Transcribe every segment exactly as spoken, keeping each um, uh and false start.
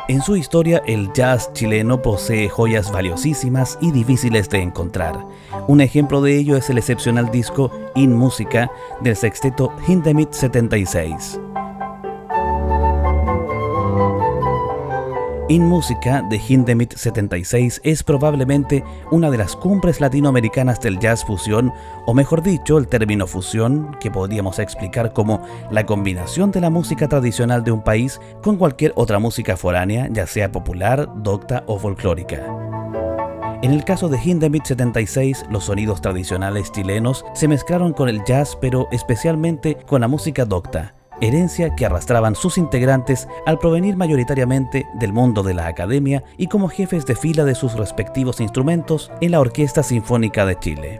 En su historia, el jazz chileno posee joyas valiosísimas y difíciles de encontrar. Un ejemplo de ello es el excepcional disco In Musica del sexteto Hindemith setenta y seis. In Musica de Hindemith setenta y seis es probablemente una de las cumbres latinoamericanas del jazz fusión, o mejor dicho, el término fusión, que podríamos explicar como la combinación de la música tradicional de un país con cualquier otra música foránea, ya sea popular, docta o folclórica. En el caso de Hindemith setenta y seis, los sonidos tradicionales chilenos se mezclaron con el jazz, pero especialmente con la música docta, herencia que arrastraban sus integrantes al provenir mayoritariamente del mundo de la academia y como jefes de fila de sus respectivos instrumentos en la Orquesta Sinfónica de Chile.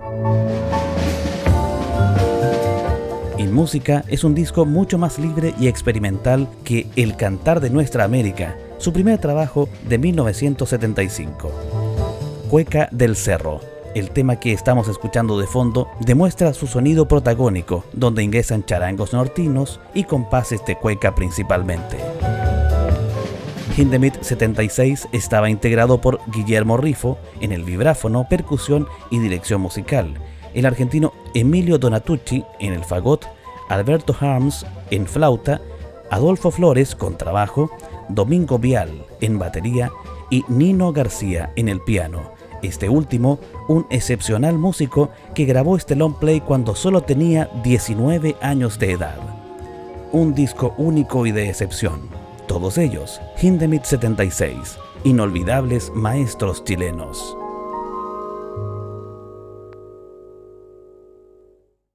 In Musica es un disco mucho más libre y experimental que El Cantar de Nuestra América, su primer trabajo de mil novecientos setenta y cinco. Cueca del Cerro, el tema que estamos escuchando de fondo, demuestra su sonido protagónico, donde ingresan charangos nortinos y compases de cueca principalmente. Hindemith setenta y seis estaba integrado por Guillermo Rifo en el vibráfono, percusión y dirección musical, el argentino Emilio Donatucci en el fagot, Alberto Harms en flauta, Adolfo Flores contrabajo, Domingo Vial en batería y Nino García en el piano. Este último, un excepcional músico que grabó este long play cuando solo tenía diecinueve años de edad. Un disco único y de excepción. Todos ellos, Hindemith setenta y seis, inolvidables maestros chilenos.